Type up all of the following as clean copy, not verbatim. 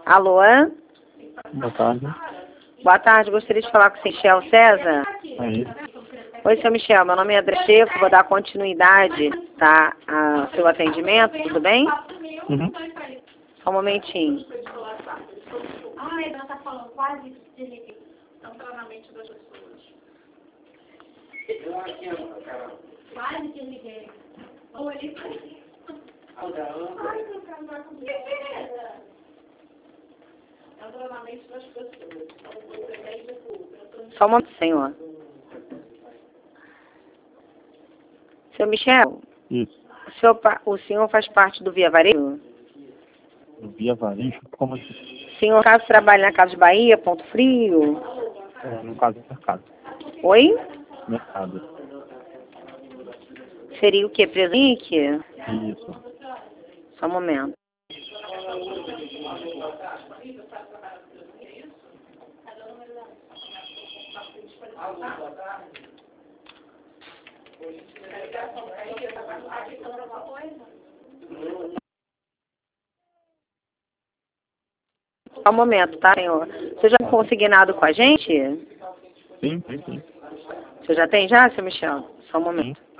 Alô? Boa tarde. Boa tarde, gostaria de falar com o Michel César. Aí. Oi, seu Michel, meu nome é André Checo, vou dar continuidade, tá, ao seu atendimento, tudo bem? Uhum. Só um momentinho. Ah, ela está falando quase desliguei. Então, treinamento das pessoas. Quase desliguei. Ou ele... Ai, meu cara, que é? É o treinamento das pessoas. Só um momento, senhor. Seu Michel, Isso. o senhor faz parte do Via Varejo? Do Via Varejo? Como assim? O senhor, caso trabalhe na Casa de Bahia, Ponto Frio? No caso, mercado. Oi? Mercado. Seria o quê? Presente? Isso. Só um momento. Só um momento, tá, senhor? Você já consignado com a gente? Sim, sim, sim. Você já tem já, seu Michel? Só um momento. Sim.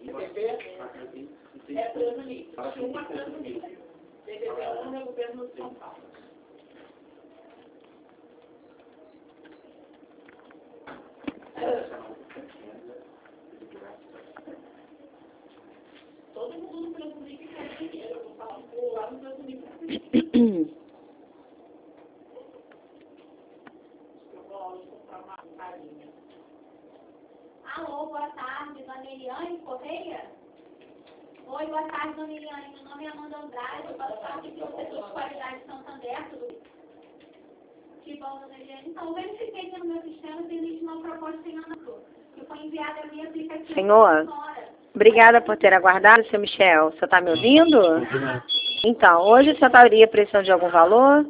Alô, boa tarde, dona Eliane Correia? Oi, boa tarde, dona Eliane. Meu nome é Amanda Andrade, eu faço parte aqui do setor de qualidade de Santander, tudo bem? Que bom, dona Eliane. Então, eu verifiquei aqui no meu sistema se existe uma proposta em Anapu, que foi enviada via aplicativo. Senhor, obrigada por ter aguardado, seu Michel. O senhor está me ouvindo? Então, hoje o senhor estaria precisando de algum valor?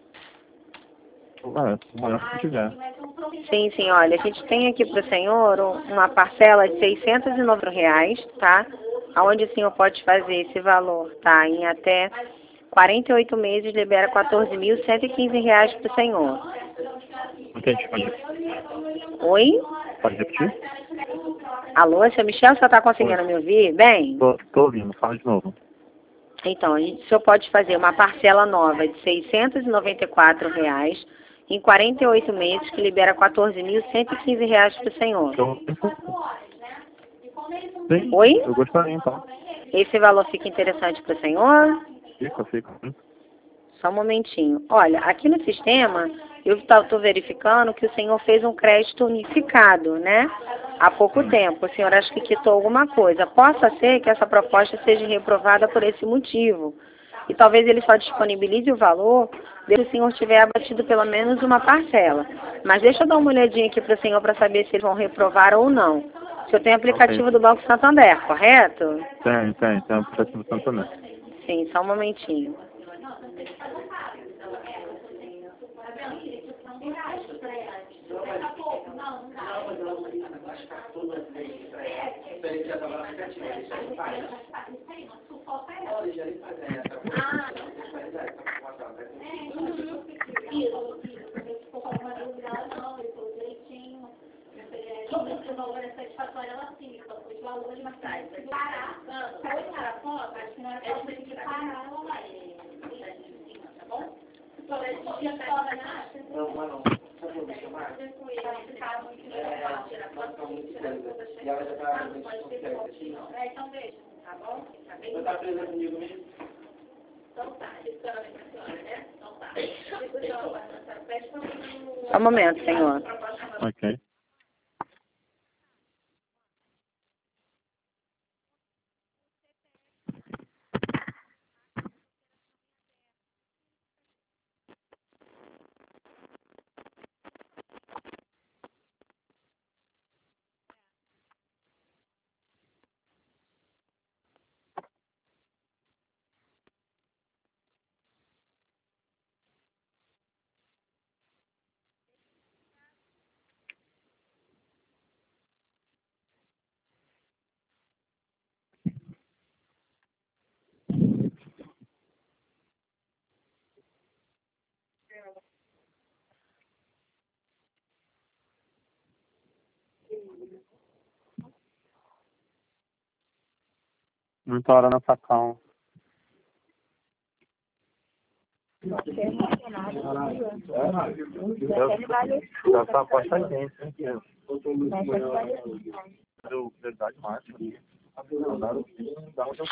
O maior que tiver. Sim, sim, olha, a gente tem aqui para o senhor uma parcela de R$609, tá? Onde o senhor pode fazer esse valor, tá? Em até 48 meses, libera R$14.115 para o senhor. Entendi, pode. Oi? Pode repetir? Alô, seu Michel, o senhor está conseguindo me ouvir? Bem? Tô ouvindo, fala de novo. Então, o senhor pode fazer uma parcela nova de R$694 em 48 meses, que libera R$14.115 para o senhor. Então, sim, Oi? eu gostaria então. Esse valor fica interessante para o senhor? Fica. Só um momentinho. Olha, aqui no sistema, eu estou verificando que o senhor fez um crédito unificado, né? Há pouco tempo. O senhor acha que quitou alguma coisa. Possa ser que essa proposta seja reprovada por esse motivo. E talvez ele só disponibilize o valor se o senhor tiver abatido pelo menos uma parcela. Mas deixa eu dar uma olhadinha aqui para o senhor para saber se eles vão reprovar ou não. O senhor tem aplicativo do Banco Santander, correto? Tem um aplicativo do Santander. Sim, só um momentinho. Então, beijo, tá bom? Tá bem? Tá presa comigo mesmo? Então tá, esperando a senhora, né? Então tá. Só um momento, senhor. Ok. Muita hora na facão. Já tá aposta a gente, né? Deu verdade máxima. Dá um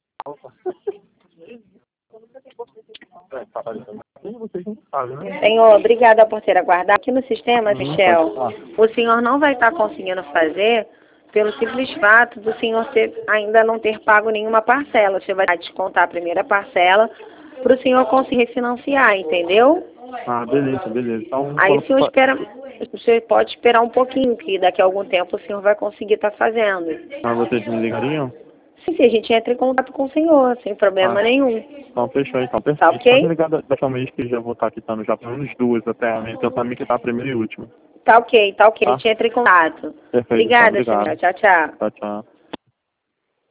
Senhor, obrigada por ter aguardado. Aqui no sistema, Michel, o senhor não vai estar conseguindo fazer pelo simples fato do senhor ainda não ter pago nenhuma parcela. Você vai descontar a primeira parcela para o senhor conseguir refinanciar, entendeu? Ah, beleza, beleza. Então, aí o senhor espera, você pode esperar um pouquinho, que daqui a algum tempo o senhor vai conseguir estar fazendo. Ah, vocês me ligariam? Sim, a gente entra em contato com o senhor, sem problema nenhum. Então fechou, então. Perfeito. Tá ok? Pode ligar daqui a um mês que já vou estar quitando já pelo menos duas até a minha, pensando que tá a primeira e última. Tá ok, tá ok. Tá? A gente entra em contato. Perfeito. Obrigada, Então, senhor. Tchau, tchau. Tchau, tchau.